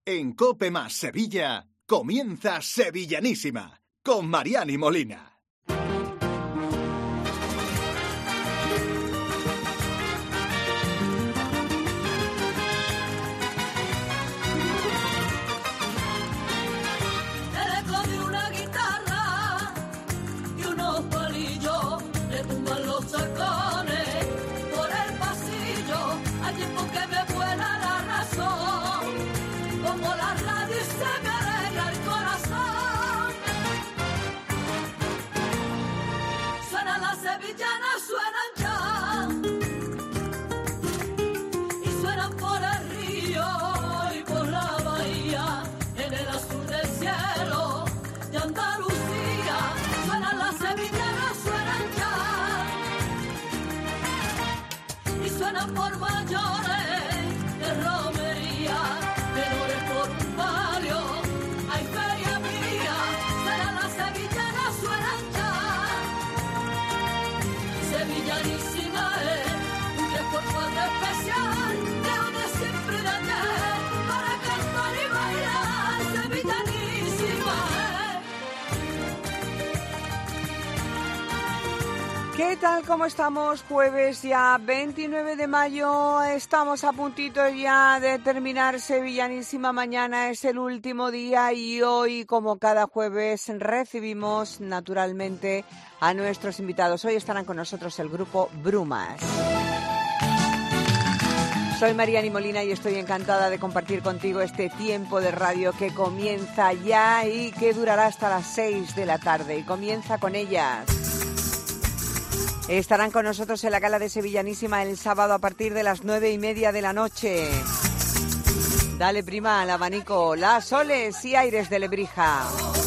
En COPE más Sevilla, comienza Sevillanísima, con Mariani Molina. Por mayores de romería, menores por un palio, hay feria mía, será la sevillana, suenan ya. Sevillanísima es un deporte especial, de donde siempre de ayer, para cantar y bailar, sevillanísima es. ¿Qué tal? ¿Cómo estamos? Jueves ya 29 de mayo, estamos a puntito ya de terminar Sevillanísima. Mañana es el último día y hoy, como cada jueves, recibimos naturalmente a nuestros invitados. Hoy estarán con nosotros el grupo Brumas. Soy Mariani Molina y estoy encantada de compartir contigo este tiempo de radio que comienza ya y que durará hasta las 6 de la tarde. Y comienza con ellas. Estarán con nosotros en la gala de Sevillanísima el sábado a partir de las 9:30 de la noche. Dale, prima, al abanico, Las Soles y Aires de Lebrija.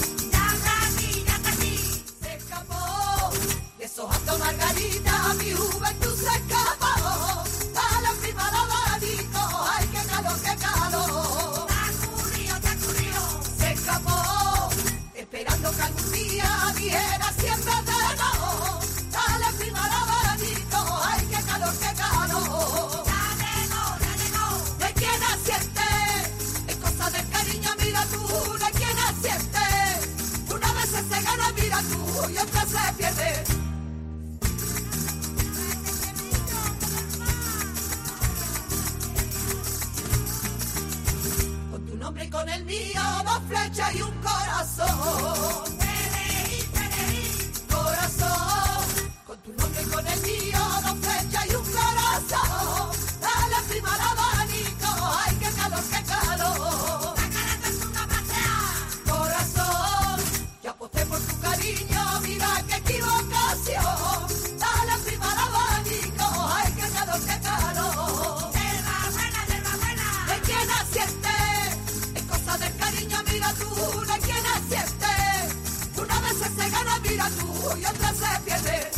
Esperando que algún día viera siempre de nuevo. Dale prima al abanico, ay qué calor, qué calor. Ya llegó, de quien asiente, es cosa del cariño, mira tú, de quien asiente. Una vez se gana, mira tú, y otra se pierde. Con tu nombre y con el mío, dos flechas y un corazón. Corazón, con tu nombre y con el mío, dos flechas y un corazón. Dale prima al abanico, ay qué calor, qué calor. Corazón, yo aposté por tu cariño, mira qué equivocación. Dale prima al abanico, ay qué calor, qué calor. Yerba buena, de quien asiente, es cosa del cariño, mira tú, de quien asiente. Una vez se gana, mira tú, y otra se pierde.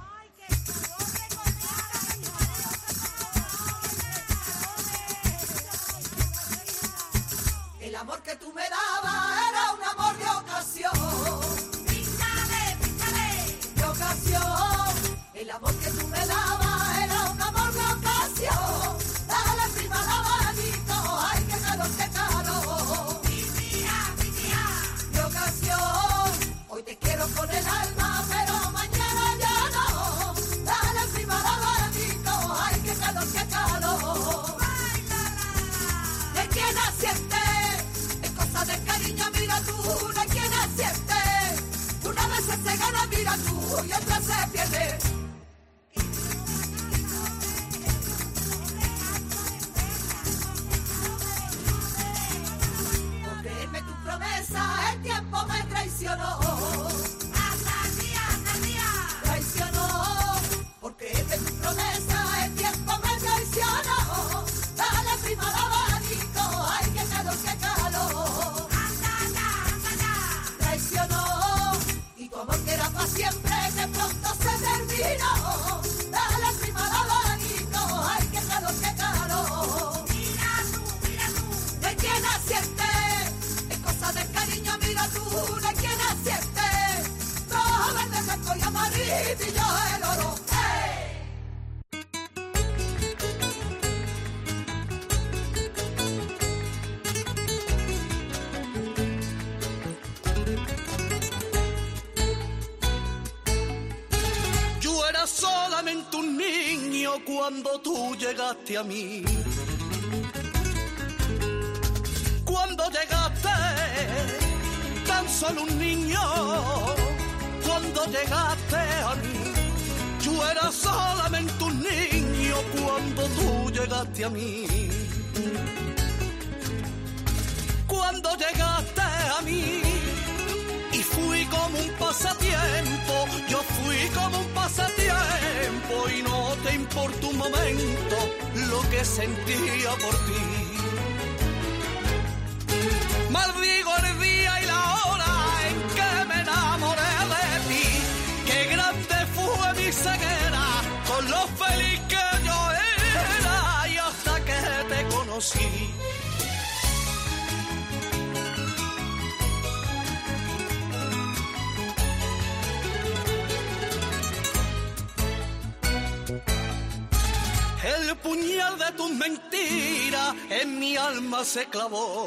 El amor que tú me dabas era un amor de ocasión. Píchale, de ocasión. El amor que tú me dabas era un amor de ocasión. Dale prima al abanico, ay qué calor, qué calor. Mi tía, de ocasión. Hoy te quiero con el alma, pero mañana ya no. Dale prima al abanico, ay qué calor, qué calor. De quien asiente, es cosa del cariño, mira tú, de quien asiente. Una vez se gana, mira tú, y otra se pierde. Por creerme tu promesa, el tiempo me traicionó. Traicionó, por creerme tu promesa, el tiempo me traicionó. Dale prima al abanico, ay qué calor, qué calor. Traicionó, y tu amor que era para siempre, de pronto se terminó. Dale prima al abanico, ay qué calor, qué calor. Mira tú, de quien asiente, es cosa del cariño, mira tú, de quien asiente. Rojo, verde, blanco y amarillo, el oro. ¡Hey! cuando tú llegaste a mí. Cuando llegaste, tan solo un niño. Cuando llegaste a mí, yo era solamente un niño. Cuando tú llegaste a mí. Cuando llegaste a mí, y fui como un pasatiempo, yo fui como un pasatiempo, y no te importó un momento lo que sentía por ti. Maldigo el día y la hora en que me enamoré de ti, qué grande fue mi ceguera, con lo feliz que yo era, y hasta que te conocí. El puñal de tus mentiras en mi alma se clavó.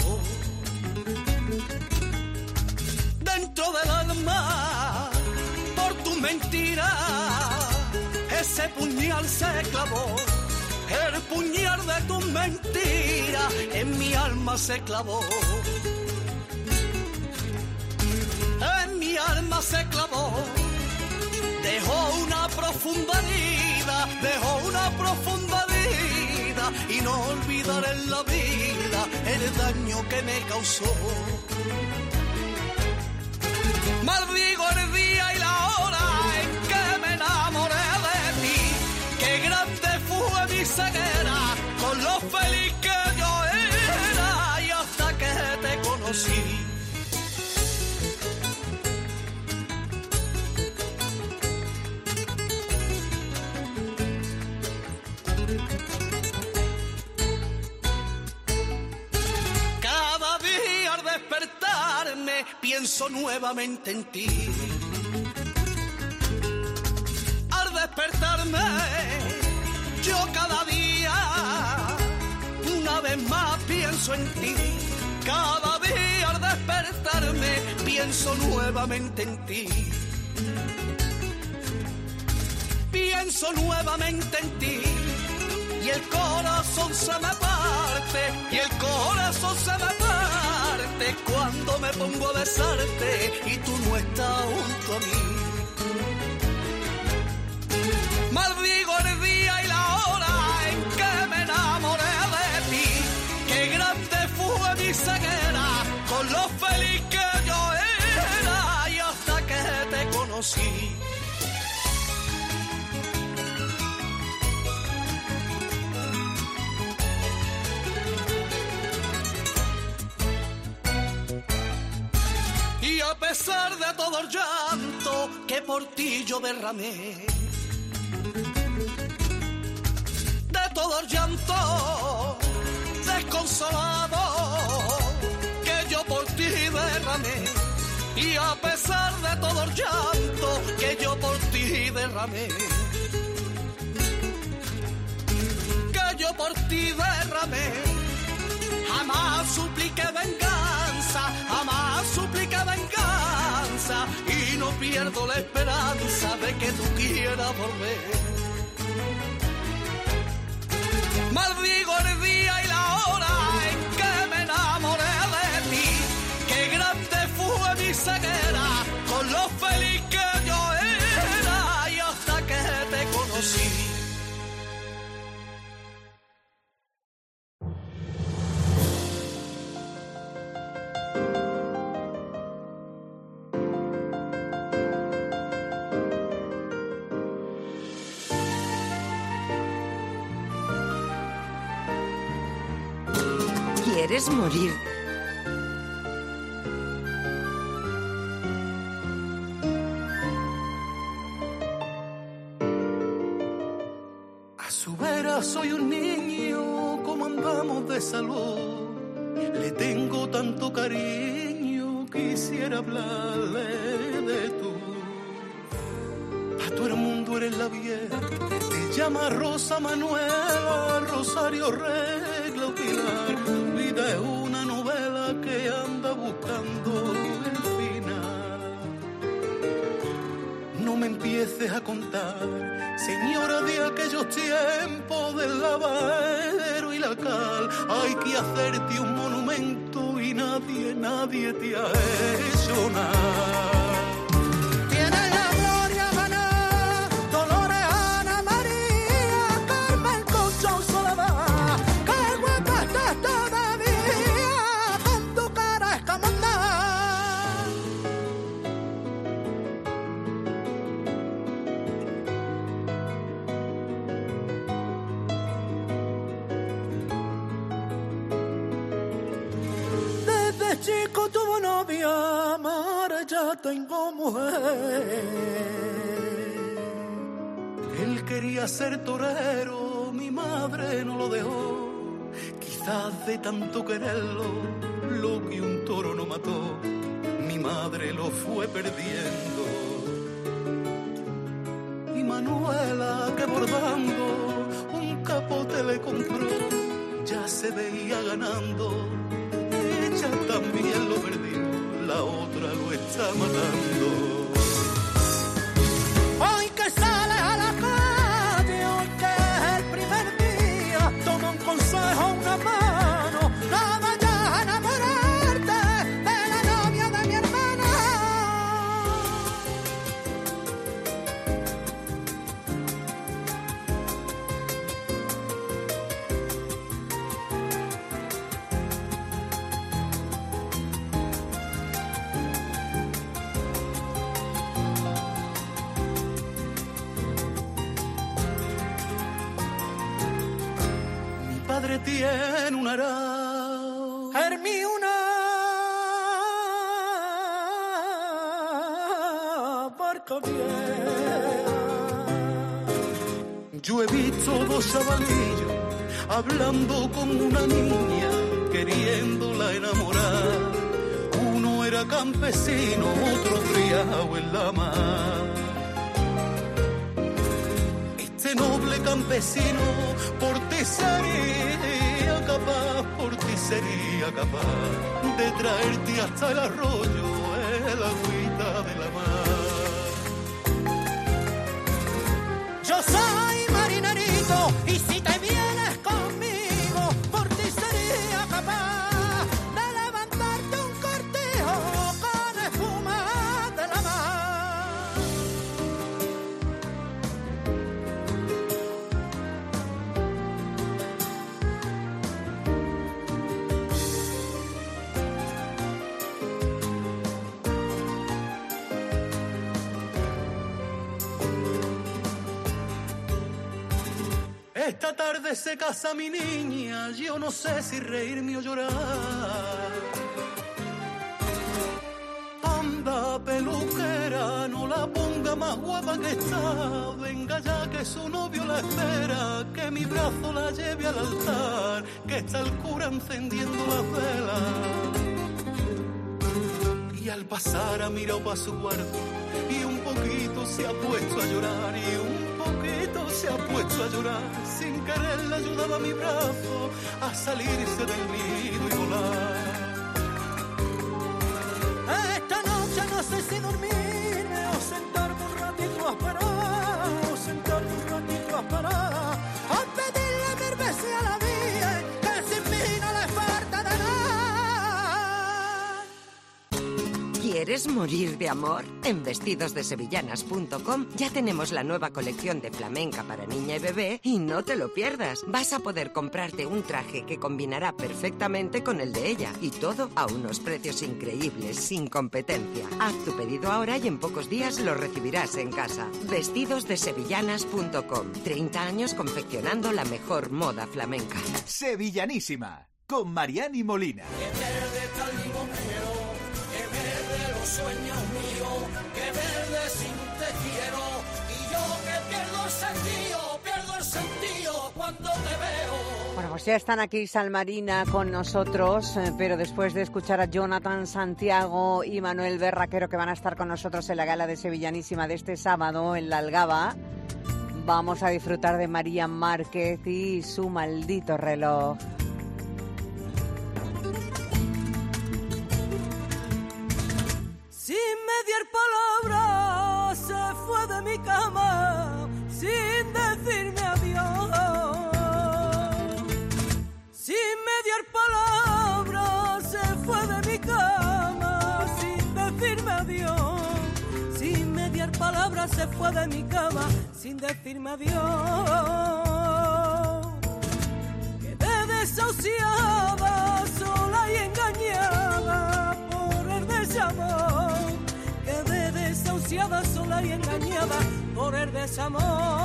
Dentro del alma, por tus mentiras, ese puñal se clavó. El puñal de tus mentiras en mi alma se clavó. En mi alma se clavó. Dejó una profunda herida, dejó una profunda herida, y no olvidaré en la vida el daño que me causó. Maldigo el día y la hora en que me enamoré de ti, qué grande fue mi ceguera, con lo feliz que yo era, y hasta que te conocí. Pienso nuevamente en ti. Al despertarme, yo cada día, una vez más pienso en ti. Cada día al despertarme, pienso nuevamente en ti. Pienso nuevamente en ti. Y el corazón se me parte, y el corazón se me parte cuando me pongo a besarte y tú no estás junto a mí. Maldigo el día y la hora en que me enamoré de ti, qué grande fue mi ceguera, con lo feliz que yo era, y hasta que te conocí. A pesar de todo el llanto que por ti yo derramé, de todo el llanto desconsolado que yo por ti derramé, y a pesar de todo el llanto que yo por ti derramé, que yo por ti derramé, jamás supliqué venganza, jamás supliqué venganza, y no pierdo la esperanza de que tú quieras volver. Maldigo el día y la hora en que me enamoré de ti, qué grande fue mi ceguera, con lo feliz que yo era, y hasta que te conocí. ¿Quieres morir? A su vera soy un niño, como andamos de salud. Le tengo tanto cariño, quisiera hablarle de tú. A todo el mundo eres la vieja, te llama Rosa Manuela, Rosario Regla o Pilar. Tu vida es una novela que anda buscando el final. No me empieces a contar, señora, de aquellos tiempos del lavadero y la cal. Hay que hacerte un monumento y nadie te ha hecho nada. Chico tuvo novia, Mara ya tengo mujer. Él quería ser torero, mi madre no lo dejó. Quizás de tanto quererlo, lo que un toro no mató, mi madre lo fue perdiendo. Y Manuela, que bordando un capote le compró, ya se veía ganando. Ella también lo perdió, la otra lo está matando. Hoy que sales a la calle, hoy que es el primer día, toma un consejo, una mano, no vayas a enamorarte de la novia de mi hermana. Tiene un arao, Hermí una barca vieja. Yo he visto dos chavalillos hablando con una niña, queriéndola enamorar. Uno era campesino, otro criado en la mar. Este noble campesino por ti sería capaz de traerte hasta el arroyo, el agüita de la mar. Yo soy marinerito y si te vienes conmigo, por ti sería capaz de levantarte un cortijo con espuma de la mar. Esta tarde se casa mi niña, yo no sé si reírme o llorar. Anda, peluquera, no la ponga más guapa que está. Venga ya que su novio la espera, que mi brazo la lleve al altar, que está el cura encendiendo las velas. Y al pasar ha mirado pa' su cuarto y un poquito se ha puesto a llorar, y un poquito se ha puesto a llorar. Sin querer le ayudaba mi brazo a salirse del nido y volar. Esta noche no sé si dormirme o sentarme un ratito a esperar, o sentarme un ratito a esperar, a pedirle mil veces a la vida que sin mí no le falta de nada. ¿Quieres morir de amor? En vestidosdesevillanas.com ya tenemos la nueva colección de flamenca para niña y bebé y no te lo pierdas. Vas a poder comprarte un traje que combinará perfectamente con el de ella y todo a unos precios increíbles, sin competencia. Haz tu pedido ahora y en pocos días lo recibirás en casa. Vestidosdesevillanas.com. 30 años confeccionando la mejor moda flamenca. Sevillanísima, con Mariani Molina. Sueños míos, que verde sin te quiero, y yo que pierdo el sentido cuando te veo. Bueno, pues ya están aquí Salmarina con nosotros, pero después de escuchar a Jonathan Santiago y Manuel Berraquero, que van a estar con nosotros en la gala de Sevillanísima de este sábado en la Algaba, vamos a disfrutar de María Márquez y su maldito reloj. Sin mediar palabras se fue de sola se fue de mi cama sin decirme adiós. Quedé desahuciada, sola y engañada por el desamor. Quedé desahuciada, sola y engañada por el desamor.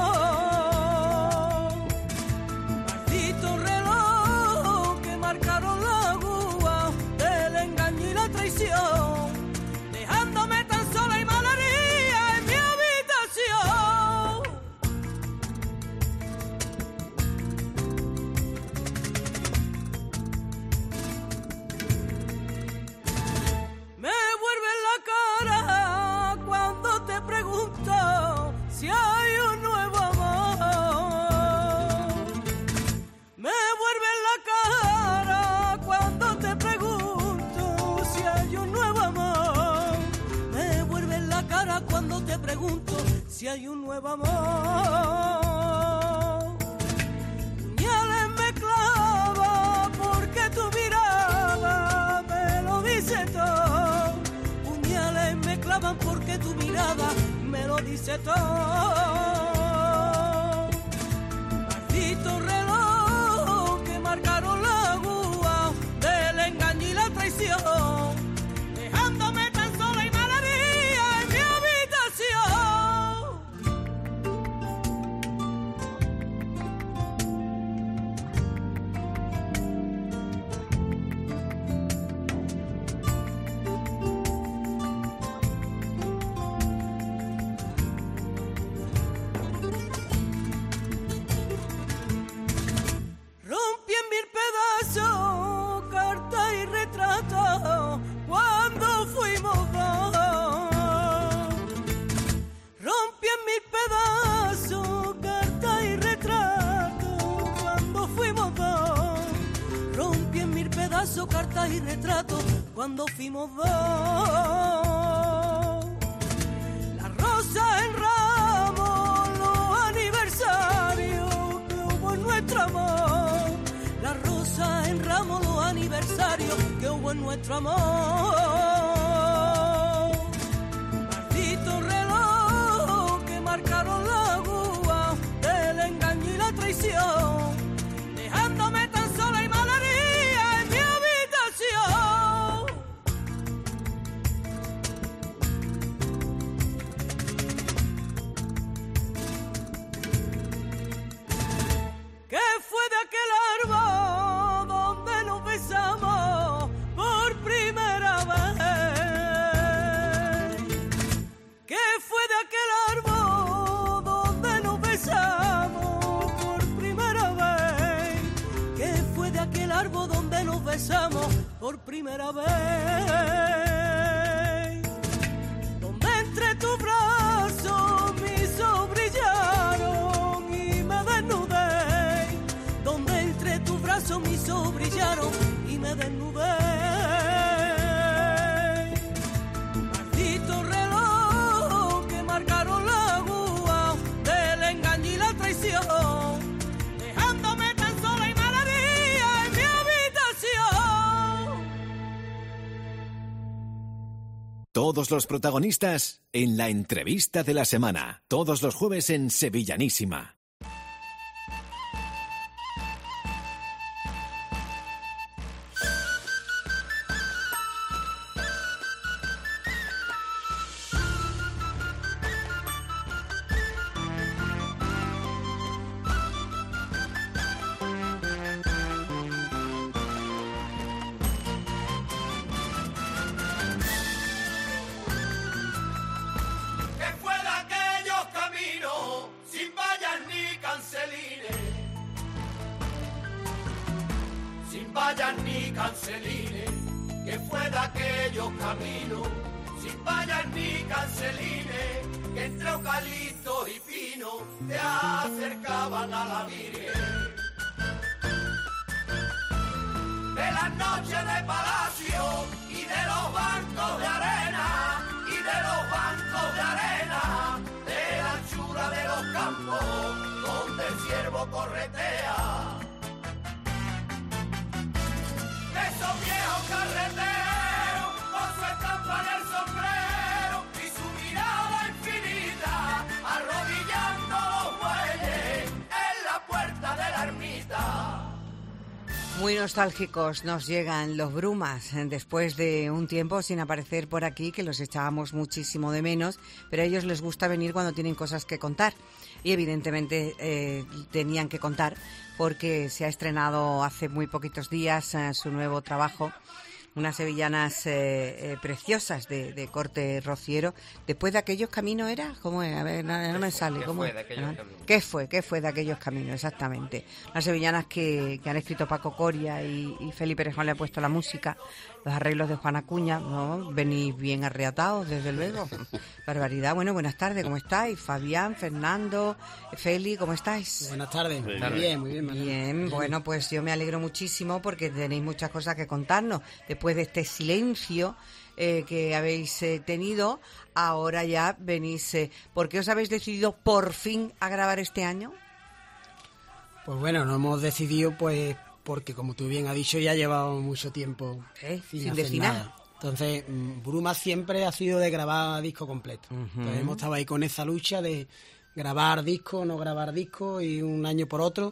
Maldito reloj que marcaron la aguja del engaño y la traición, dejándome tan sola y malherida en mi habitación. Me vuelve la cara cuando te pregunto si hay un nuevo amor. Me vuelve la cara cuando te pregunto si hay un nuevo amor. Me vuelve la cara cuando te pregunto si hay un nuevo amor. Puñales me clava porque tu mirada me lo dice todo. Puñales me clavan porque tu mirada me lo dice todo. Maldito reloj que marcaron la aguja del engaño y la traición, dejándome tan sola y malherida en mi habitación. Rompí en mil pedazos carta y retrato cuando fuimos dos. Rompí en mil pedazos carta y retrato cuando fuimos dos. Rompí en mil pedazos carta y retrato cuando fuimos dos. La rosa en ramo, los aniversarios que hubo en nuestro amor. La rosa en ramo, los aniversarios que hubo en nuestro amor. Maldito reloj que marcaron la aguja del engaño y la traición, dejándome tan sola y malherida en mi habitación. ¿Qué fue de aquel árbol donde nos besamos por primera vez? ¿Qué fue de aquel árbol donde nos besamos por primera vez? ¿Qué fue de aquel árbol donde nos besamos por primera vez? Donde entre tus brazos mis ojos brillaron y me desnudé. Donde entre tus brazos mis ojos brillaron y me desnudé. Maldito reloj que marcaron la aguja del engaño y la traición, dejándome tan sola y malherida en mi habitación. Todos los protagonistas en la entrevista de la semana. Todos los jueves en Sevillanísima. ¿Qué fue de aquellos caminos sin vallas ni cancelines? Sin vallas ni cancelines. ¿Qué fue de aquellos caminos sin vallas ni cancelines? Que entre eucaliptos y pinos te acercaban a la Virgen. De las noches de palacio y de los bancos de arena, y de los bancos de arena, de la anchura de los campos donde el ciervo corretea. De esos viejos carreteros con su estampa en el sombrero y su mirada infinita, Muy nostálgicos nos llegan los Brumas después de un tiempo sin aparecer por aquí, que los echábamos muchísimo de menos, pero a ellos les gusta venir cuando tienen cosas que contar y evidentemente tenían que contar porque se ha estrenado hace muy poquitos días su nuevo trabajo, unas sevillanas preciosas de corte rociero. Después de aquellos caminos era, ¿cómo es? A ver, no me sale. ¿Cómo es? ¿Qué fue de aquellos caminos? Exactamente. Las sevillanas que han escrito Paco Coria y Felipe Rejón le ha puesto la música, los arreglos de Juan Acuña, ¿no? Venís bien arreatados, desde luego. Barbaridad. Bueno, buenas tardes, ¿cómo estáis? Fabián, Fernando, Feli, ¿cómo estáis? Buenas tardes. Muy bien. Bien, bueno, pues yo me alegro muchísimo porque tenéis muchas cosas que contarnos. Después de este silencio que habéis tenido, ahora ya venís. ¿Por qué os habéis decidido por fin a grabar este año? Pues bueno, nos hemos decidido pues porque, como tú bien has dicho, ya llevamos mucho tiempo sin decir nada. Entonces, Bruma siempre ha sido de grabar disco completo. Entonces, hemos estado ahí con esa lucha de grabar disco, no grabar disco, y un año por otro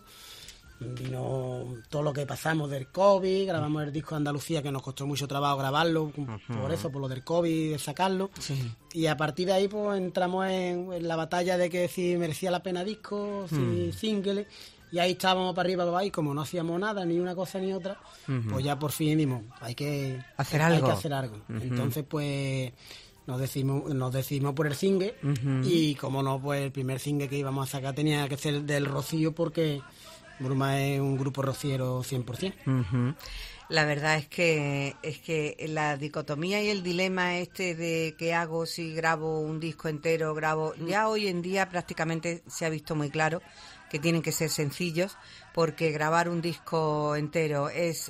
vino todo lo que pasamos del COVID, grabamos el disco de Andalucía, que nos costó mucho trabajo grabarlo, por lo del COVID, de sacarlo. Sí. Y a partir de ahí pues entramos en la batalla de que si merecía la pena disco, si single. Y ahí estábamos para arriba, para abajo, y como no hacíamos nada, ni una cosa ni otra, pues ya por fin dimos, hay que hacer algo. Entonces, pues nos decidimos por el single, y como no, pues el primer single que íbamos a sacar tenía que ser del Rocío, porque Bruma es un grupo rociero 100%. La verdad es que la dicotomía y el dilema de qué hago si grabo un disco entero, ya hoy en día prácticamente se ha visto muy claro que tienen que ser sencillos, porque grabar un disco entero es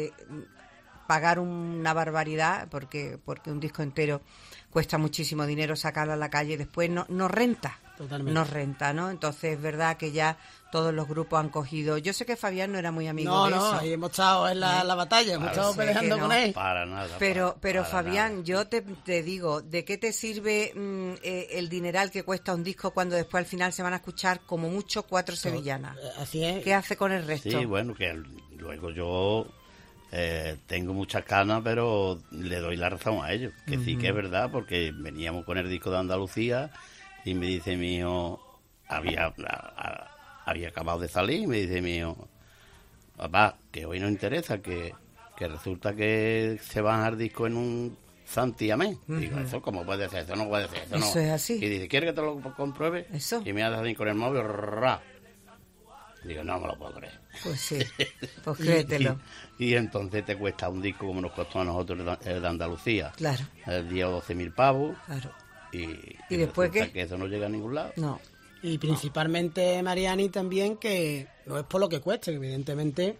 pagar una barbaridad, porque un disco entero cuesta muchísimo dinero sacarlo a la calle y después no renta. Totalmente. No renta, ¿no? Entonces es verdad que ya todos los grupos han cogido. Yo sé que Fabián no era muy amigo de eso. No, ahí hemos estado en la batalla, hemos estado peleando con él. Para nada. Pero Fabián, nada. Yo te digo, ¿de qué te sirve el dineral que cuesta un disco cuando después al final se van a escuchar como mucho 4 sevillanas? Así es. ¿Qué hace con el resto? Sí, bueno, que luego yo tengo muchas ganas, pero le doy la razón a ellos. Que sí que es verdad, porque veníamos con el disco de Andalucía y me dice mi hijo, había acabado de salir, y me dice mi hijo, papá, que hoy no interesa, que resulta que se van al disco en un santiamén. Digo, ¿eso cómo puede ser? Eso no puede ser. Eso es así. Y dice, ¿quieres que te lo compruebe? Eso. Y me hace así con el móvil, ¡ra! Digo, no me lo puedo creer. Pues sí, pues créetelo. Y entonces te cuesta un disco como nos costó a nosotros el de Andalucía. Claro. El día 12.000 pavos. Claro. ¿Y después qué? Que eso no llega a ningún lado. No. Y principalmente, Mariani, también, que no es por lo que cueste, que evidentemente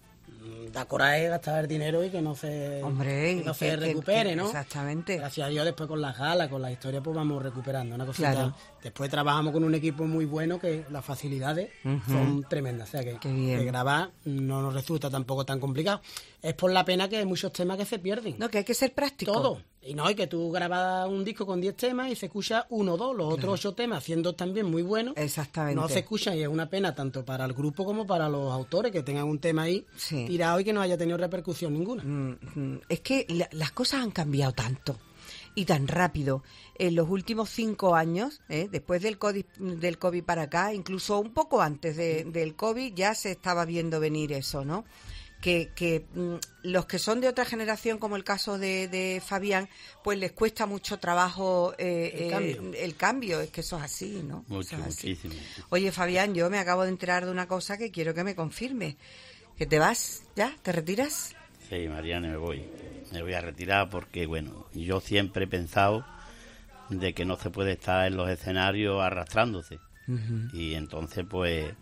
da coraje gastar el dinero y que no se recupere, ¿no? Exactamente. Gracias a Dios, después con las galas, con las historias, pues vamos recuperando una cosita. Claro. Después trabajamos con un equipo muy bueno, que las facilidades son tremendas. O sea, que grabar no nos resulta tampoco tan complicado. Es por la pena que hay muchos temas que se pierden. No, que hay que ser práctico. Todo. Y no, y que tú grabas un disco con 10 temas y se escucha 1 o 2, los otros 8 temas, siendo también muy buenos. Exactamente. No se escuchan, y es una pena tanto para el grupo como para los autores, que tengan un tema ahí tirado y que no haya tenido repercusión ninguna. Es que las cosas han cambiado tanto y tan rápido en los últimos 5 años, después del COVID para acá, incluso un poco antes del COVID, ya se estaba viendo venir eso, ¿no? Que los que son de otra generación, como el caso de Fabián, pues les cuesta mucho trabajo el cambio. Es que eso es así, ¿no? Muchísimo. Oye, Fabián, yo me acabo de enterar de una cosa que quiero que me confirme. ¿Que te vas ya? ¿Te retiras? Sí, Mariana, me voy a retirar porque, bueno, yo siempre he pensado de que no se puede estar en los escenarios arrastrándose. Y entonces, pues,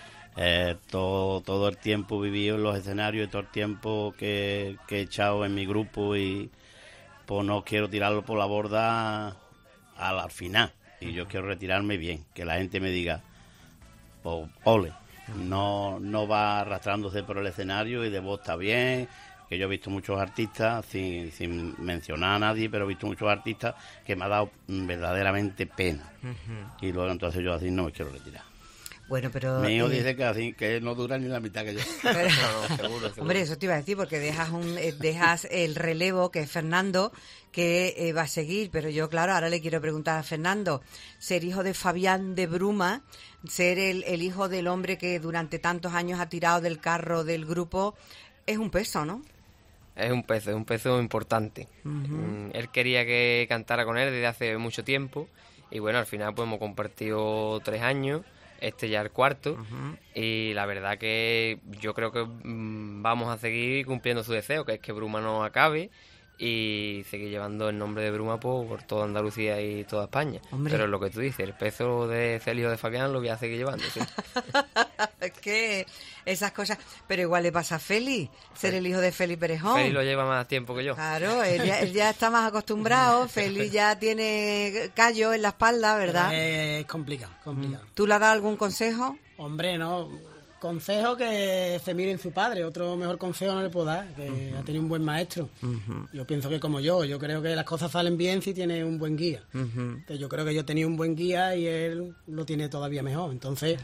todo el tiempo vivido en los escenarios y todo el tiempo que he echado en mi grupo, y pues no quiero tirarlo por la borda al final. Y yo quiero retirarme bien, que la gente me diga, pues, ole. No va arrastrándose por el escenario y de voz está bien, que yo he visto muchos artistas, sin mencionar a nadie, pero he visto muchos artistas que me ha dado verdaderamente pena. Y luego entonces yo así no me quiero retirar. Bueno, pero... Mi hijo dice que no dura ni la mitad que yo. Pero- No, seguro. Hombre, eso te iba a decir, porque dejas el relevo, que es Fernando, que va a seguir. Pero yo, claro, ahora le quiero preguntar a Fernando, ser hijo de Fabián de Bruma, ser el hijo del hombre que durante tantos años ha tirado del carro del grupo, es un peso, ¿no? Es un peso importante. Él quería que cantara con él desde hace mucho tiempo y bueno, al final pues hemos compartido 3 años, este ya el cuarto, y la verdad que yo creo que vamos a seguir cumpliendo su deseo, que es que Bruma no acabe y seguir llevando el nombre de Bruma por toda Andalucía y toda España. Hombre. Pero lo que tú dices, el peso de ser el hijo de Fabián lo voy a seguir llevando, sí. Es que esas cosas... Pero igual le pasa a Félix, ser el hijo de Félix Perejón. Félix lo lleva más tiempo que yo. Claro, él ya está más acostumbrado, Félix ya tiene callo en la espalda, ¿verdad? Es complicado. ¿Tú le has dado algún consejo? Hombre, no. Consejo que se mire en su padre. Otro mejor consejo no le puedo dar, que ha tenido un buen maestro. Yo pienso que como yo creo que las cosas salen bien si tiene un buen guía. Entonces, yo creo que yo tenía un buen guía y él lo tiene todavía mejor. Entonces,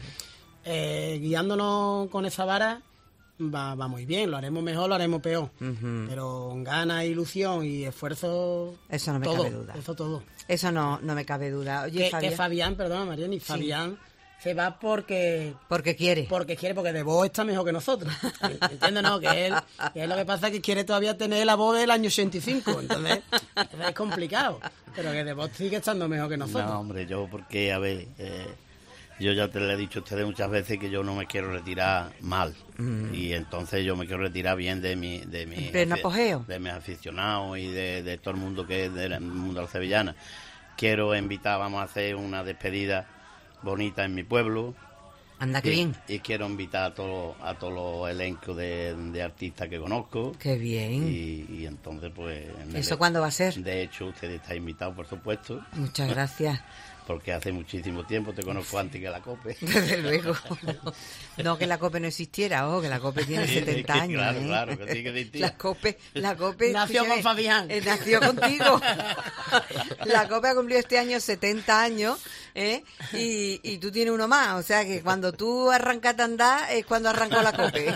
guiándonos con esa vara va muy bien. Lo haremos mejor, lo haremos peor. Pero con ganas, ilusión y esfuerzo... Eso no me todo, cabe duda. Eso todo. Eso no me cabe duda. Oye, Que Fabián, perdona María, ni Fabián se va porque quiere. Porque de voz está mejor que nosotros. ¿Entiendes? No, que él lo que pasa es que quiere todavía tener la voz del año 85. Entonces es complicado. Pero que de voz sigue estando mejor que nosotros. No, hombre, yo porque, a ver, yo ya te lo he dicho a ustedes muchas veces que yo no me quiero retirar mal. Y entonces yo me quiero retirar bien de mi ¿En pleno apogeo? de mis aficionados y de todo el mundo que es del mundo de la sevillana. Quiero invitar, vamos a hacer una despedida bonita en mi pueblo. Anda, qué bien. Y quiero invitar a todos los elencos de artistas que conozco. Qué bien. Y entonces, pues... ¿Eso cuándo va a ser? De hecho, usted está invitado, por supuesto. Muchas gracias. Porque hace muchísimo tiempo te conozco antes que la COPE. Desde luego. No que la COPE no existiera, que la COPE tiene 70 años. Claro, ¿eh? claro, que sí que existía. La COPE Nació con Fabián. Nació contigo. La COPE ha cumplido este año 70 años, ¿eh? Y tú tienes uno más. O sea que cuando tú arrancaste a andar es cuando arrancó la COPE.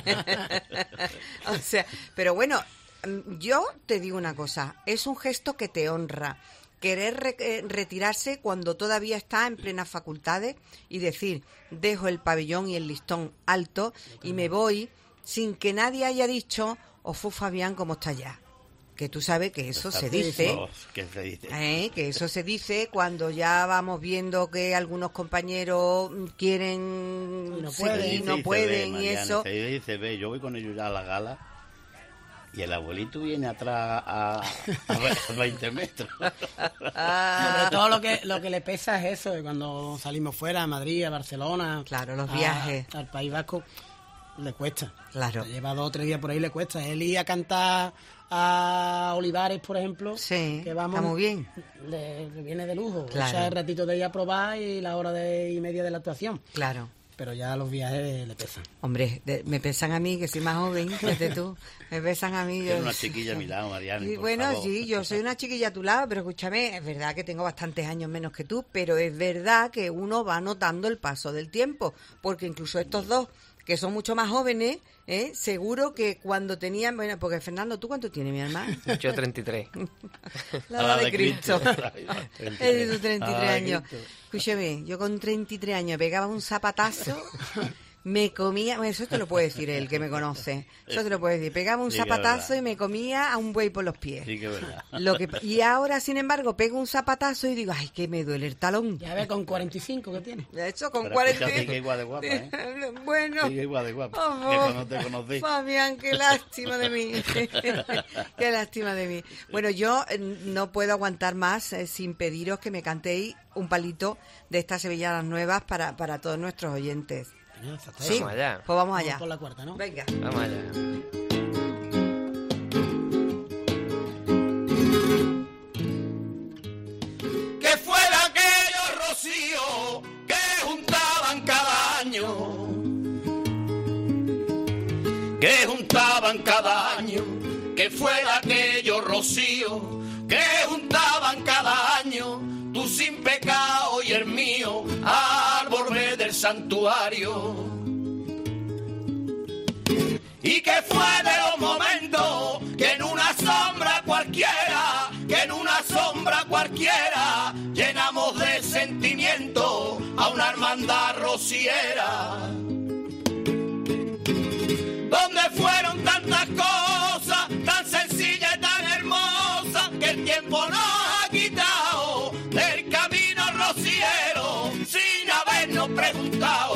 O sea, pero bueno, yo te digo una cosa. Es un gesto que te honra. Querer retirarse cuando todavía está en plenas facultades y decir, dejo el pabellón y el listón alto y me voy sin que nadie haya dicho, fu Fabián, ¿cómo está ya? Que tú sabes que eso se dice, que eso se dice cuando ya vamos viendo que algunos compañeros quieren seguir, no pueden, y Mariana, eso. Se dice, ve, yo voy con ellos ya a la gala y el abuelito viene atrás a 20 metros. Sobre todo lo que le pesa es eso, de cuando salimos fuera, a Madrid, a Barcelona. Claro, los viajes. Al País Vasco, le cuesta. Claro. Lleva 2 o 3 días por ahí, le cuesta. Él ir a cantar a Olivares, por ejemplo. Sí, que vamos, está muy bien. Le viene de lujo. Claro. O sea, el ratito de ir a probar y la hora y media de la actuación. Claro. Pero ya los viajes le pesan. Hombre, me pesan a mí, que soy más joven, fíjate tú. Me pesan a mí. Tienes una chiquilla a mi lado, Mariana. Y por bueno, favor. sí, yo soy una chiquilla a tu lado, pero escúchame, es verdad que tengo bastantes años menos que tú, pero es verdad que uno va notando el paso del tiempo, porque incluso estos dos, que son mucho más jóvenes, seguro que cuando tenían... Bueno, porque Fernando, ¿tú cuánto tienes, mi hermano? Yo 33. La edad de Cristo. Es de sus 33 Ah, años. Escúchame, yo con 33 años pegaba un zapatazo, me comía... Bueno, eso te lo puede decir él, que me conoce. Eso te lo puede decir. Pegaba un Sí, que es zapatazo verdad. y me comía a un buey por los pies. Sí, que es verdad. Y ahora, sin embargo, pego un zapatazo y digo, ay, que me duele el talón. Ya ves, con 45 que tiene. De hecho, con Pero 40... escucha, sigue igual de guapa, ¿eh? Bueno... Sigue igual de guapa. Oh, Que cuando te conocí. Fabián, qué lástima de mí. Qué lástima de mí. Bueno, yo no puedo aguantar más sin pediros que me cantéis un palito de estas sevillanas nuevas para todos nuestros oyentes. ¿Sí? Vamos allá. Pues vamos allá. Vamos por la cuarta, ¿no? Venga. Vamos allá. Que fuera aquello rocío que juntaban cada año, que juntaban cada año, que fuera aquello rocío que juntaban cada año, tú sin pecado y el mío al borde del santuario. Y que fue de los momentos que en una sombra cualquiera, llenamos de sentimiento a una hermandad rociera. Donde fueron tantas cosas, tan sencillas y tan hermosas, que el tiempo nos ha quitado del camino rociero, sin habernos preguntado.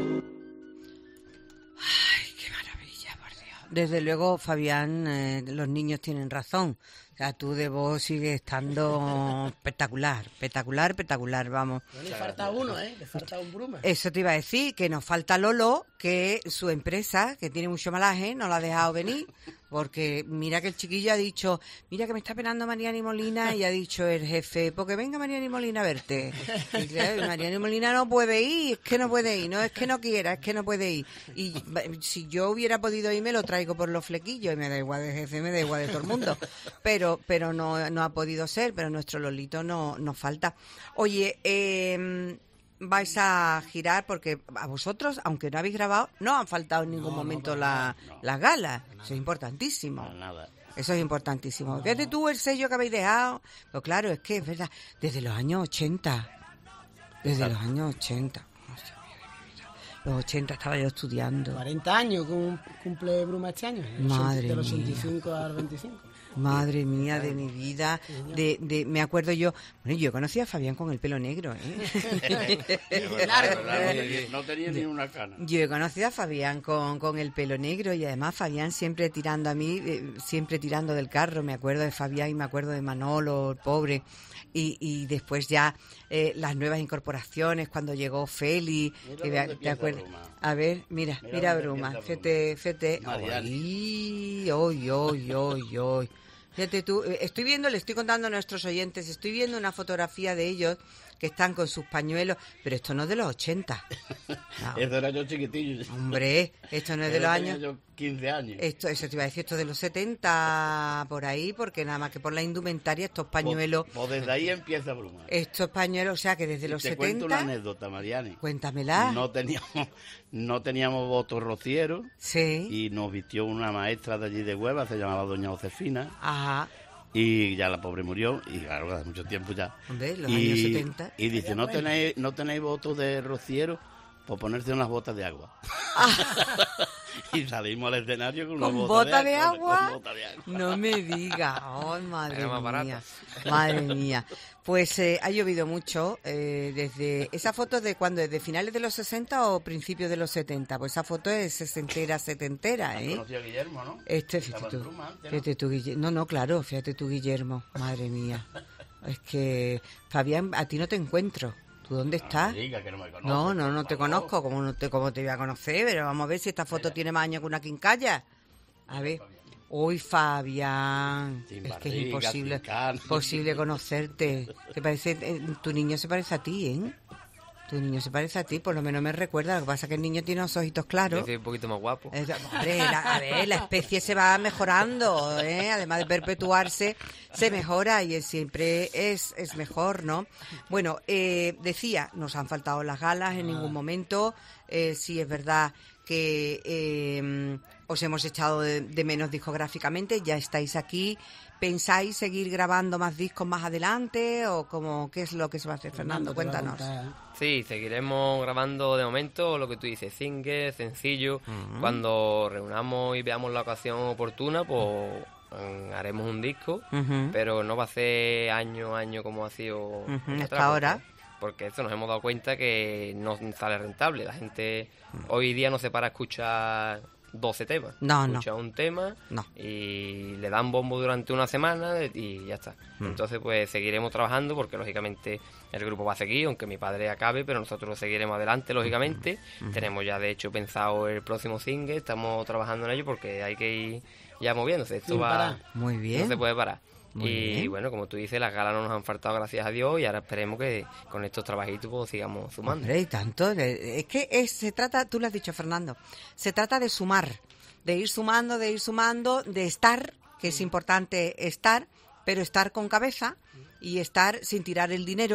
Desde luego, Fabián, los niños tienen razón. O sea, tú de voz sigues estando espectacular, vamos. No le falta uno, le falta un Bruma. Eso te iba a decir, que nos falta Lolo, que su empresa, que tiene mucho malaje, no la ha dejado venir, porque mira que el chiquillo ha dicho, mira que me está penando Mariani Molina, y ha dicho el jefe, porque venga Mariani Molina a verte. Y claro, Mariani Molina no puede ir, es que no puede ir, no es que no quiera, es que no puede ir. Y si yo hubiera podido ir, me lo traigo por los flequillos, y me da igual del jefe, me da igual de todo el mundo. Pero no ha podido ser, pero nuestro Lolito no nos falta. Oye, vais a girar porque a vosotros, aunque no habéis grabado, no han faltado en ningún momento las galas. Eso es importantísimo. Nada. Eso es importantísimo. Fíjate tú el sello que habéis dejado. Pero claro, es que es verdad, desde los años 80. Desde los años 80. Los 80 estaba yo estudiando. 40 años cumple Bruma este año. Madre de los mía. 85 al 25. Madre mía de mi vida, me acuerdo yo conocí a Fabián con el pelo negro, Claro, no tenía ni una cana. Yo he conocido a Fabián con el pelo negro y además Fabián siempre tirando a mí, siempre tirando del carro. Me acuerdo de Fabián y me acuerdo de Manolo, el pobre. Y después ya las nuevas incorporaciones, cuando llegó Feli, ¿te acuerdas? A ver, mira Bruma, fete. Hoy. Fíjate tú, le estoy contando a nuestros oyentes, estoy viendo una fotografía de ellos que están con sus pañuelos, pero esto no es de los 80. No. Eso era yo chiquitillo. Hombre, esto no es de los años... Yo 15 años. Eso te iba a decir, esto de los 70 por ahí, porque nada más que por la indumentaria, estos pañuelos... Pues desde ahí empieza Bruma. Estos pañuelos, o sea que desde los 70... Te cuento una anécdota, Mariani. Cuéntamela. No teníamos votos rocieros. Sí. Y nos vistió una maestra de allí de Huelva, se llamaba doña Josefina. Ajá. Y ya la pobre murió, y claro, hace mucho tiempo ya. Hombre, los años 70. Y dice, ¿no tenéis votos de rociero? Pues ponerse unas botas de agua. Y salimos al escenario con unas botas de agua. Con bota de agua. No me digas. Oh, madre mía. Madre mía. Pues ha llovido mucho desde... ¿Esa foto de cuándo? ¿De finales de los 60 o principios de los 70? Pues esa foto es setentera, Conocí a Guillermo, ¿no? Fíjate tú, Guillermo. No, claro, fíjate tú, Guillermo. Madre mía. Es que, Fabián, a ti no te encuentro. ¿Tú dónde estás? No te conozco. ¿Cómo te voy a conocer? Pero vamos a ver si esta foto tiene más años que una quincalla. A ver. Uy, Fabián. Es que es imposible conocerte. Te parece, tu niño se parece a ti, ¿eh? Tu niño se parece a ti, por lo menos me recuerda. Lo que pasa es que el niño tiene los ojitos claros. Es un poquito más guapo. Hombre, la especie se va mejorando, además de perpetuarse, se mejora y siempre es mejor, ¿no? Bueno, decía, nos han faltado las galas en ningún momento. Sí, es verdad que os hemos echado de menos discográficamente, ya estáis aquí. ¿Pensáis seguir grabando más discos más adelante o qué es lo que se va a hacer, Fernando? Cuéntanos. Sí, seguiremos grabando de momento lo que tú dices, single, sencillo. Cuando reunamos y veamos la ocasión oportuna, pues haremos un disco, pero no va a ser año como ha sido hasta ahora. Porque eso nos hemos dado cuenta que no sale rentable. La gente hoy día no se para a escuchar 12 temas. Escucha un tema y le dan bombo durante una semana y ya está. Entonces pues seguiremos trabajando porque lógicamente el grupo va a seguir, aunque mi padre acabe, pero nosotros seguiremos adelante lógicamente. Tenemos ya de hecho pensado el próximo single, estamos trabajando en ello porque hay que ir ya moviéndose. Esto va muy bien. No se puede parar. Y bueno, como tú dices, las galas no nos han faltado, gracias a Dios, y ahora esperemos que con estos trabajitos pues, sigamos sumando. Hombre, y tanto, es que se trata, tú lo has dicho, Fernando, se trata de sumar, de ir sumando, de estar, que es importante estar, pero estar con cabeza y estar sin tirar el dinero,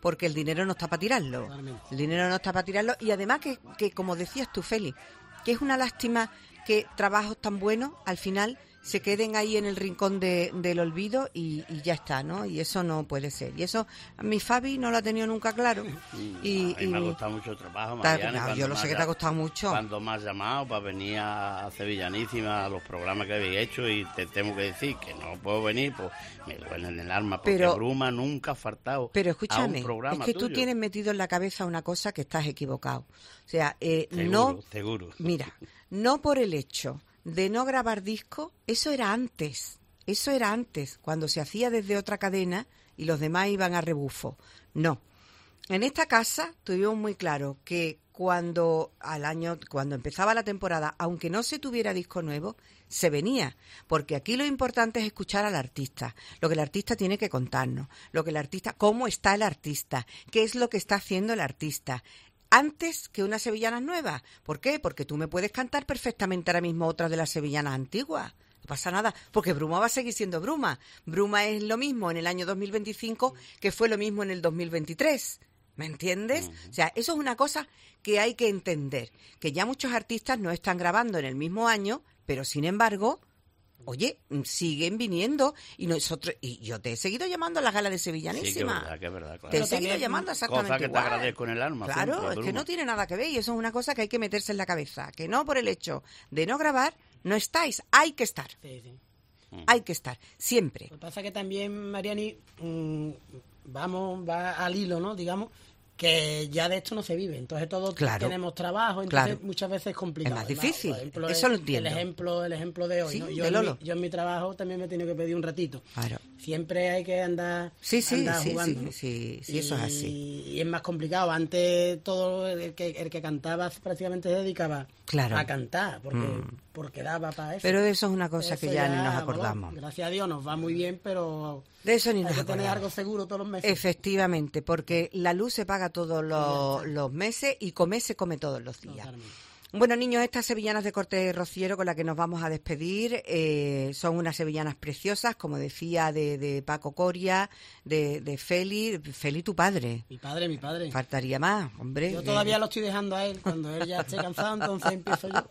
porque el dinero no está para tirarlo. Totalmente. El dinero no está para tirarlo y además que como decías tú, Félix, que es una lástima que trabajos tan buenos al final se queden ahí en el rincón del olvido y ya está, ¿no? Y eso no puede ser. Y eso mi Fabi no lo ha tenido nunca claro. Y me ha costado mucho el trabajo, Mariana. Yo lo sé que te ha costado mucho. Cuando me has llamado para venir a Sevillanísima, a los programas que habéis hecho, y te tengo que decir que no puedo venir, pues me duele en el alma, porque Bruma nunca ha faltado pero a escúchame, un programa es que tú tuyo. tienes metido en la cabeza una cosa que estás equivocado. O sea, Seguro. Mira, no por el hecho de no grabar disco, eso era antes, cuando se hacía desde otra cadena y los demás iban a rebufo. No. En esta casa tuvimos muy claro que cuando empezaba la temporada, aunque no se tuviera disco nuevo, se venía, porque aquí lo importante es escuchar al artista, lo que el artista tiene que contarnos, cómo está el artista, qué es lo que está haciendo el artista. Antes que unas sevillanas nuevas. ¿Por qué? Porque tú me puedes cantar perfectamente ahora mismo otras de las sevillanas antiguas. No pasa nada, porque Bruma va a seguir siendo Bruma. Bruma es lo mismo en el año 2025 que fue lo mismo en el 2023. ¿Me entiendes? O sea, eso es una cosa que hay que entender. Que ya muchos artistas no están grabando en el mismo año, pero sin embargo, oye, siguen viniendo y yo te he seguido llamando a la gala de Sevillanísima. Sí, que es verdad, claro. Te he seguido llamando exactamente cosa que igual. te agradezco en el alma. Claro, siempre, es que Bruma. no tiene nada que ver y eso es una cosa que hay que meterse en la cabeza. Que no por el hecho de no grabar, no estáis. Hay que estar. Sí, sí. Hay que estar, siempre. Lo que pasa es que también, Mariani, va al hilo, ¿no? Digamos, que ya de esto no se vive. Entonces todos tenemos trabajo, entonces muchas veces es complicado. Es más difícil, por ejemplo, eso lo entiendo. El ejemplo de hoy, Sí, ¿no? de Lolo. Yo en mi trabajo también me he tenido que pedir un ratito. Claro. Siempre hay que andar jugando, ¿no? Sí, eso es así. Y es más complicado. Antes todo el que cantaba prácticamente se dedicaba a cantar, porque daba para eso. Pero eso es una cosa que ya ni nos acordamos. Bueno, gracias a Dios nos va muy bien, pero de eso ni hay nos que acordamos. tener algo seguro todos los meses. Efectivamente, porque la luz se paga todos los meses y comer se come todos los días. Totalmente. Bueno, niños, estas sevillanas de corte rociero con las que nos vamos a despedir son unas sevillanas preciosas, como decía, de Paco Coria, de Feli. Feli, tu padre. Mi padre. Faltaría más, hombre. Yo todavía lo estoy dejando a él. Cuando él ya esté cansado, entonces empiezo yo.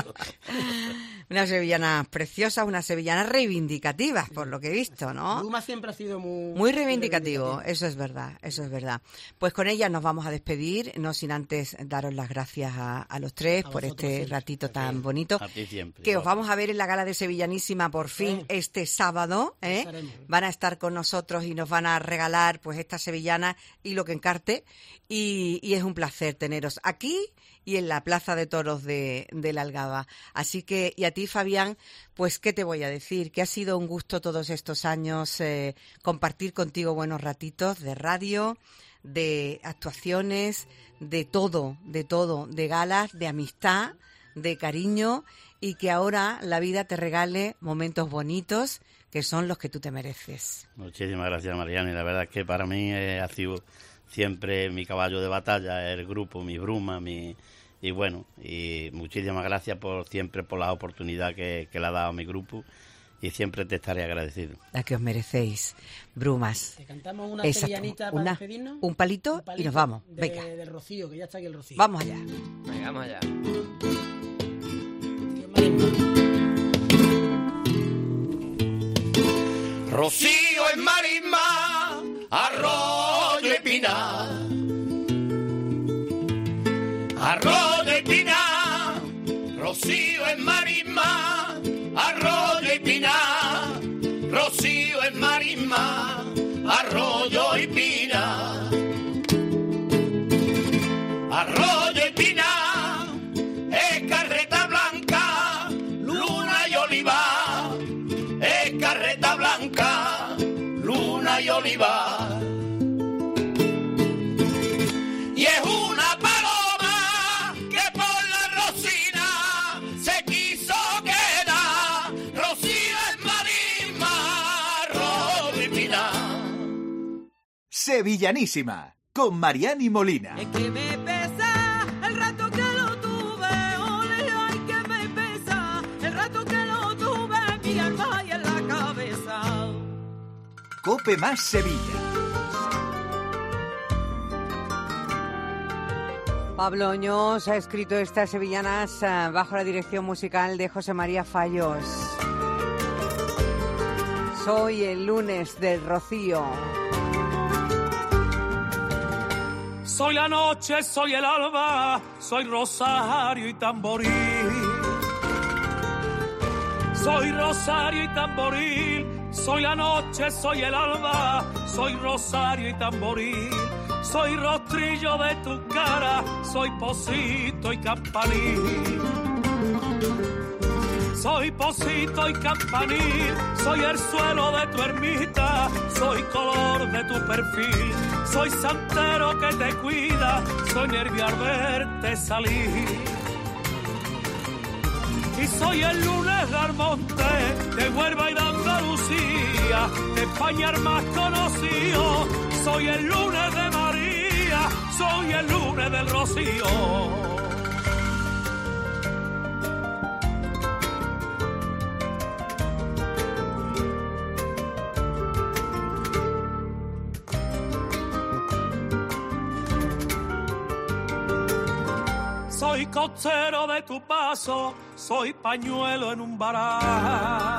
Unas sevillanas preciosas, unas sevillanas reivindicativas, por lo que he visto, ¿no? Bruma siempre ha sido muy reivindicativo, eso es verdad. Pues con ellas nos vamos a despedir, no sin antes daros las gracias a los tres por este ratito tan bonito. A ti siempre. Que os vamos a ver en la gala de Sevillanísima por fin este sábado. Van a estar con nosotros y nos van a regalar pues estas sevillanas y lo que encarte. Y es un placer teneros aquí y en la Plaza de Toros de la Algaba. Así que, y a ti, Fabián, pues, ¿qué te voy a decir? Que ha sido un gusto todos estos años compartir contigo buenos ratitos de radio, de actuaciones, de todo, de galas, de amistad, de cariño, y que ahora la vida te regale momentos bonitos que son los que tú te mereces. Muchísimas gracias, Mariana, y la verdad es que para mí ha sido siempre mi caballo de batalla, el grupo, mi Bruma, y bueno, y muchísimas gracias siempre por la oportunidad que le ha dado a mi grupo, y siempre te estaré agradecido. La que os merecéis, Brumas. Te cantamos una sevillanita para despedirnos. Un palito y nos vamos. Venga. Del Rocío, que ya está aquí el Rocío. Vamos allá. Venga, vamos allá. Rocío en marisma, arroyo y pinar. Arroyo y pinar, rocío en marisma, arroyo y pinar. Rocío en marisma, arroyo y pinar. Arroyo y pinar, es carreta blanca, luna y olivar. Es carreta blanca, luna y olivar. Y es una paloma que por la rosina se quiso quedar. Rocío es marisma, arroyo y pinar. Sevillanísima, con Mariani Molina. Es que me pesa el rato que lo tuve, ole, ay, que me pesa el rato que lo tuve, mi alma y en la cabeza. Cope más Sevilla. Pablo Oñós ha escrito estas sevillanas bajo la dirección musical de José María Fallos. Soy el lunes del Rocío. Soy la noche, soy el alba, soy rosario y tamboril. Soy rosario y tamboril, soy la noche, soy el alba, soy rosario y tamboril. Soy rostrillo de tu cara, soy pocito y campanil. Soy pocito y campanil, soy el suelo de tu ermita, soy color de tu perfil, soy santero que te cuida, soy nervio al verte salir. Y soy el lunes de Almonte, de Huelva y de Andalucía, de España el más conocido, soy el lunes de María, soy el lunes del Rocío. Soy costero de tu paso, soy pañuelo en un varal.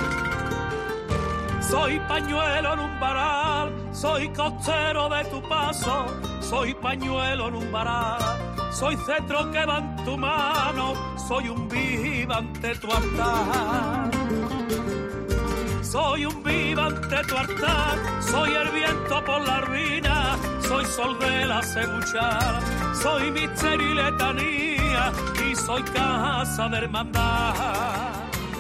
Soy pañuelo en un varal, soy costero de tu paso, soy pañuelo en un varal. Soy cetro que va en tu mano, soy un viva ante tu altar. Soy un viva ante tu altar, soy el viento por la ruina, soy sol de la cebuchar, soy misterio y letanía, y soy casa de hermandad.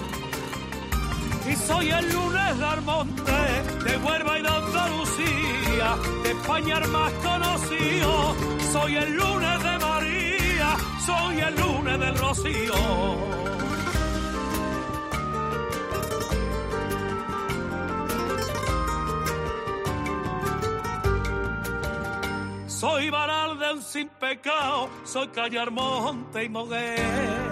Y soy el lunes de Almonte, de Huelva y de Andalucía, de España el más conocido, soy el lunes de María, soy el lunes del Rocío. Soy varal de un sin pecado, soy callar monte y moguer.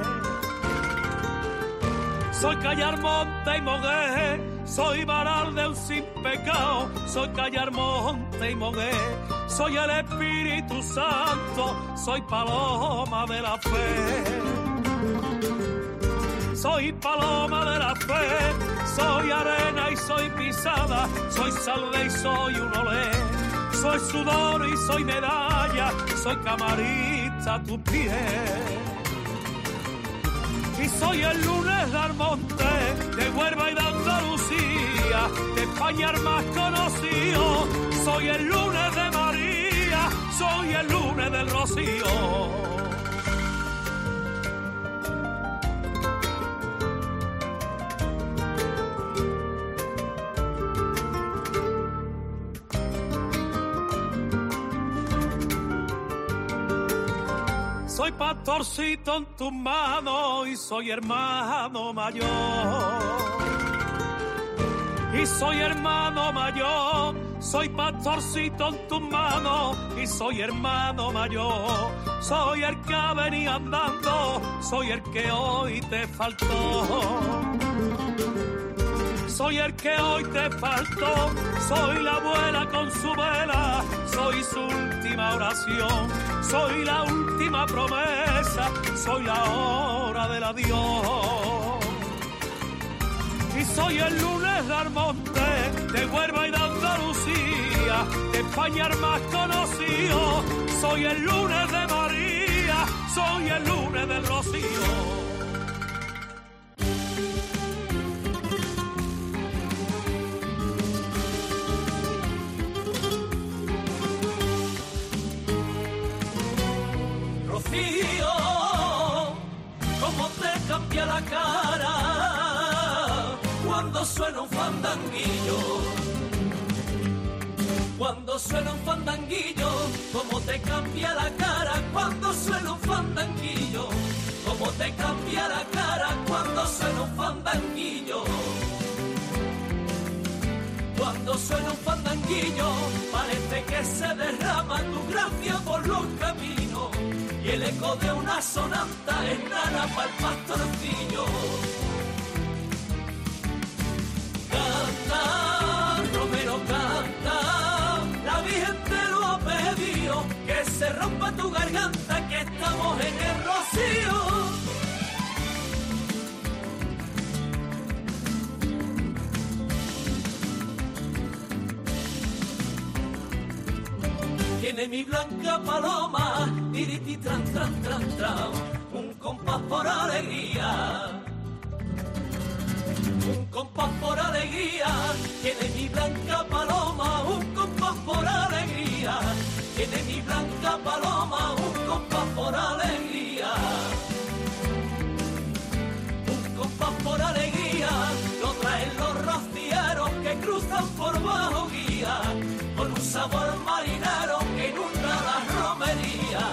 Soy callar monte y moguer, soy varal de un sin pecado, soy callar monte y moguer. Soy el Espíritu Santo, soy paloma de la fe. Soy paloma de la fe, soy arena y soy pisada, soy salve y soy un olé. Soy sudor y soy medalla, soy camarita a tu pie. Y soy el lunes de Almonte, de Huelva y de Andalucía, de España el más conocido. Soy el lunes de María, soy el lunes del Rocío. Soy pastorcito en tus manos y soy hermano mayor. Y soy hermano mayor, soy pastorcito en tus manos y soy hermano mayor. Soy el que ha venido andando, soy el que hoy te faltó. Soy el que hoy te faltó, soy la abuela con su vela, soy su última oración, soy la última promesa, soy la hora del adiós. Y soy el lunes de Almonte, de Huelva y de Andalucía, de España el más conocido, soy el lunes de María, soy el lunes del Rocío. Cómo te cambia la cara cuando suena un fandanguillo. Cuando suena un fandanguillo, cómo te cambia la cara cuando suena un fandanguillo. Cómo te cambia la cara cuando suena un fandanguillo. Cuando suena un fandanguillo, parece que se derrama tu gracia por los caminos. Y el eco de una sonanta es nada para el pastorcillo. Canta, Romero, canta, la Virgen te lo ha pedido, que se rompa tu garganta, que tiene mi blanca paloma, tiriti tran tran tran tran, un compás por alegría. Un compás por alegría, tiene mi blanca paloma, un compás por alegría, tiene mi blanca paloma, un compás por alegría. Un compás por alegría, lo traen los rocieros que cruzan por bajo guía, con un sabor marinero que inunda la romería.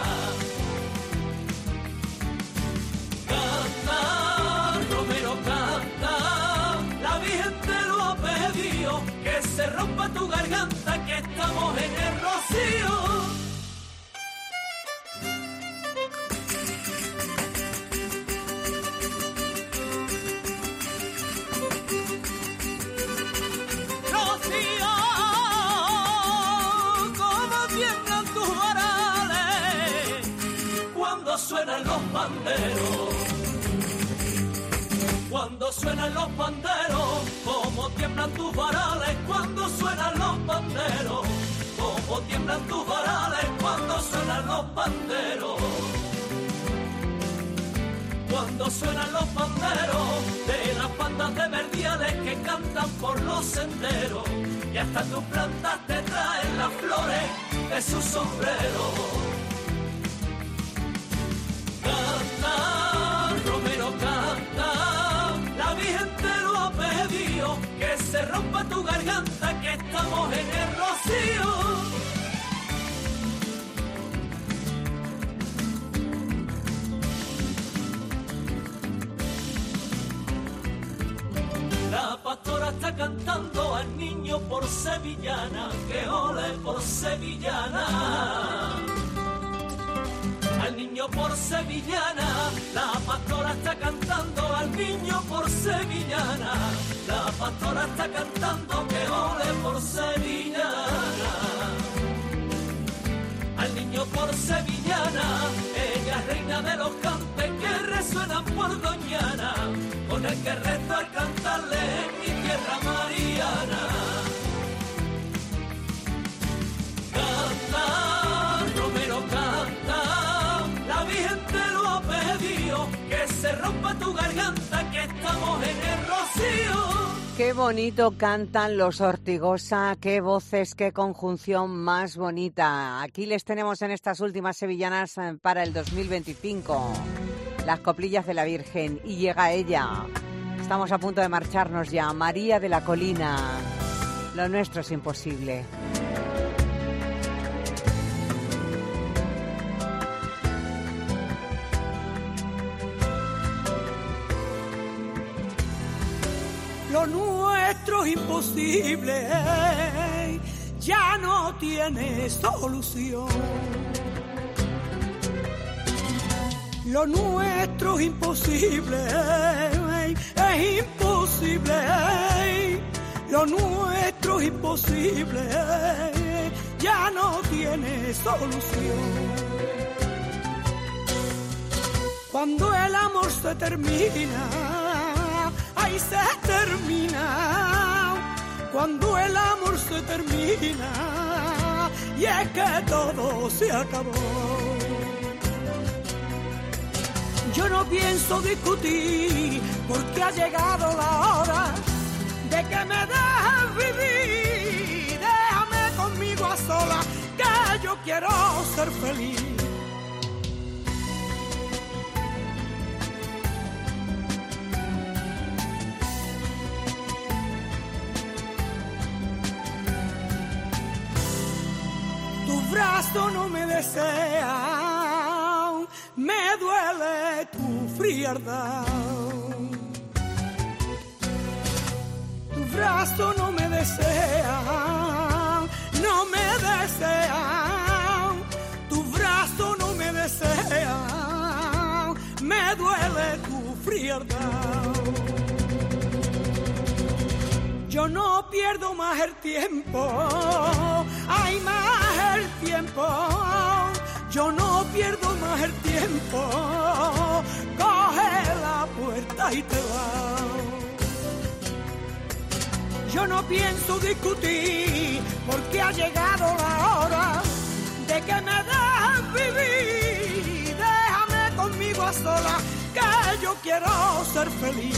Canta, Romero, canta, la Virgen te lo ha pedido, que se rompa tu garganta, que estamos en el rocío. Rocío, como tiemblan tus varales cuando suenan los panderos. Cuando suenan los panderos, como tiemblan tus varales cuando suenan los panderos, como tiemblan tus varales cuando suenan los panderos. Cuando suenan los panderos de las bandas de verdiales que cantan por los senderos, y hasta tus plantas te traen las flores de su sombrero. Canta, Romero, canta, la Virgen te lo ha pedido, que se rompa tu garganta, que estamos en el rocío. La pastora está cantando al niño por sevillana, que ole por sevillana. Al niño por sevillana, la pastora está cantando al niño por sevillana. La pastora está cantando que ole por sevillana. Al niño por sevillana, ella es reina de los cantes que resuenan por Doñana, con el que rezo al cantarle en mi tierra mariana. Canta, Romero, canta, la Virgen te lo ha pedido, que se rompa tu garganta, que estamos en el rocío. Qué bonito cantan los Ortigosa, qué voces, qué conjunción más bonita. Aquí les tenemos en estas últimas sevillanas para el 2025. Las coplillas de la Virgen, y llega ella. Estamos a punto de marcharnos ya. María de la Colina. Lo nuestro es imposible. Lo nuestro es imposible, ya no tiene solución. Lo nuestro es imposible, es imposible. Lo nuestro es imposible, ya no tiene solución. Cuando el amor se termina, ahí se termina. Cuando el amor se termina, y es que todo se acabó. Yo no pienso discutir, porque ha llegado la hora de que me dejes vivir. Déjame conmigo a solas, que yo quiero ser feliz. Tu brazo no me desea, me duele tu frialdad. Tu brazo no me desea, no me desea. Tu brazo no me desea, me duele tu frialdad. Yo no pierdo más el tiempo, hay más el tiempo. Yo no pierdo más el tiempo, coge la puerta y te vas. Yo no pienso discutir, porque ha llegado la hora quiero ser feliz.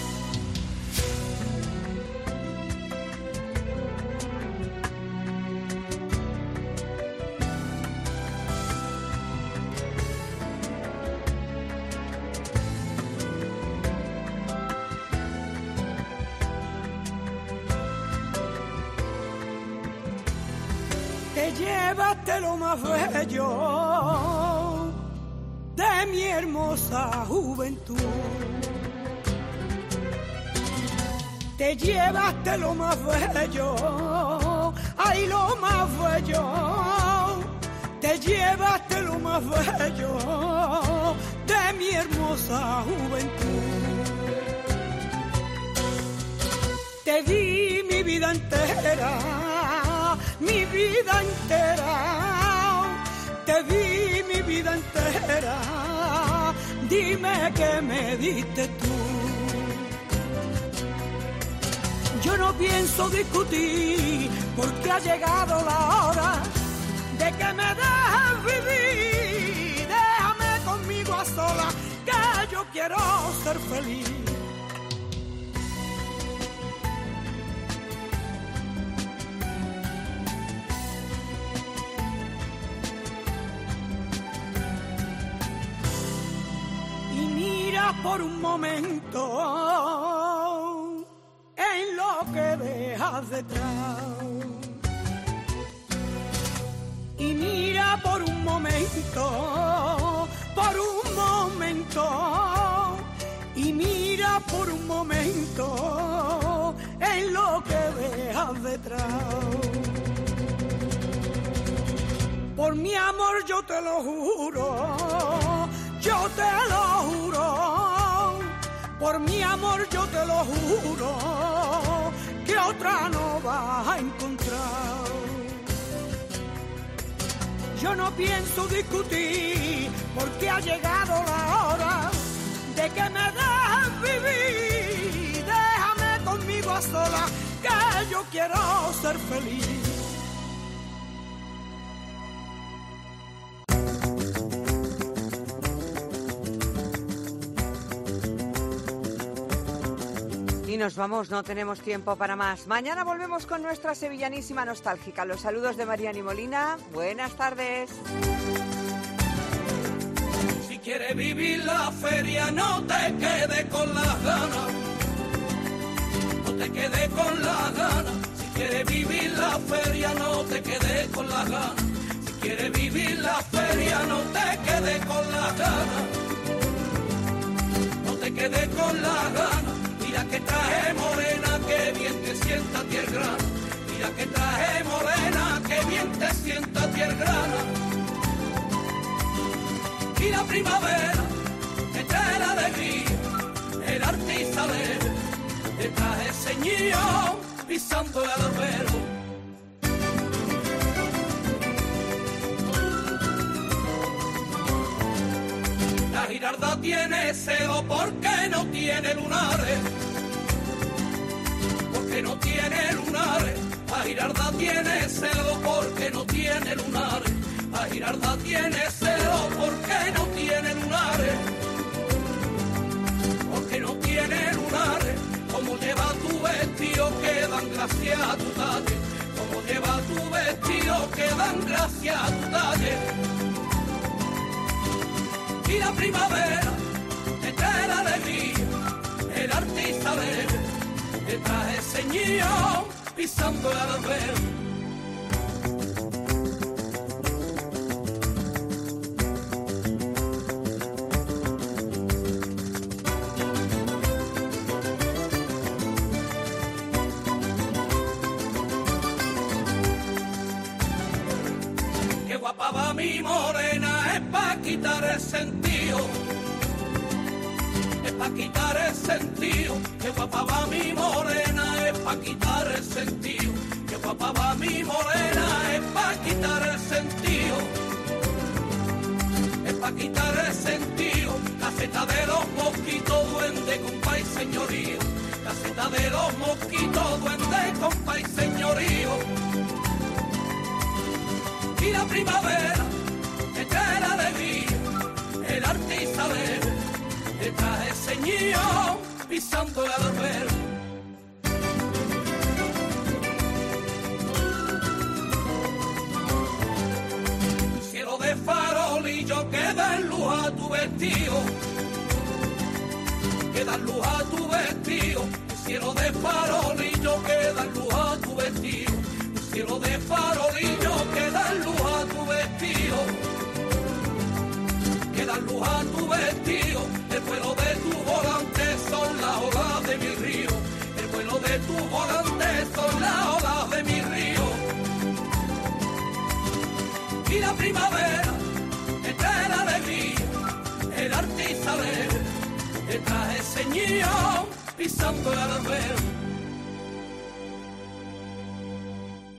Te llevaste lo más bello de mi hermosa juventud. Te llevaste lo más bello, ay, lo más bello. Te llevaste lo más bello de mi hermosa juventud. Te di mi vida entera, mi vida entera, te di mi vida entera, dime que me diste tú. Yo no pienso discutir porque ha llegado la hora de que me dejes vivir. Déjame conmigo a solas, que yo quiero ser feliz. Por un momento en lo que dejas detrás y mira por un momento y mira por un momento en lo que dejas detrás. Por mi amor yo te lo juro, yo te lo juro, por mi amor yo te lo juro, que otra no vas a encontrar. Yo no pienso discutir porque ha llegado la hora de que me dejes vivir. Déjame conmigo a solas, que yo quiero ser feliz. Y nos vamos, no tenemos tiempo para más. Mañana volvemos con nuestra sevillanísima nostálgica. Los saludos de Mariani Molina. Buenas tardes. Si quieres vivir la feria, no te quedes con las ganas. No te quedes con las ganas. Si quieres vivir la feria, no te quedes con las ganas. Si quieres vivir la feria, no te quedes con las ganas. No te quedes con las ganas. Mira que traje morena, que bien te sienta tierra grana. Mira que traje morena, que bien te sienta tierra grana. Y la primavera que trae la alegría, el artista alegre, te traje ceñido pisando el albero. La Giralda tiene celo porque no tiene lunares. Porque no tiene lunares. La Giralda tiene celo porque no tiene lunares. La Giralda tiene celo porque no tiene lunares. Porque no tiene lunares. Como lleva tu vestido que dan gracia a tu talle. Como lleva tu vestido que dan gracia a tu talle. Y la primavera te trae la alegría, el artista alegre te trae ceñido pisando el albero. Qué guapa va mi morena, es pa' quitar el sentido. Es pa' quitar el sentido. Qué guapa va mi morena, es pa' quitar el sentido. Qué guapa va mi morena, es pa' quitar el sentido. Es pa' quitar el sentido. Caseta de los mosquitos, duende, compa y señorío. Caseta de los mosquitos, duende, compa y señorío. Y la primavera te trae la alegría, el artista alegre te trae señor pisando el albero. Cielo de farolillo que da luz a tu vestido, que da luz a tu vestido. Cielo de farolillo que da luz a tu vestido, cielo de farolillo que da luz a tu vestido, que da luz a tu vestido. El vuelo de tu volante son las olas de mi río, el vuelo de tu volante son las olas de mi río. Y la primavera te trae la alegría, el artista alegre te trae señor pisando el albero.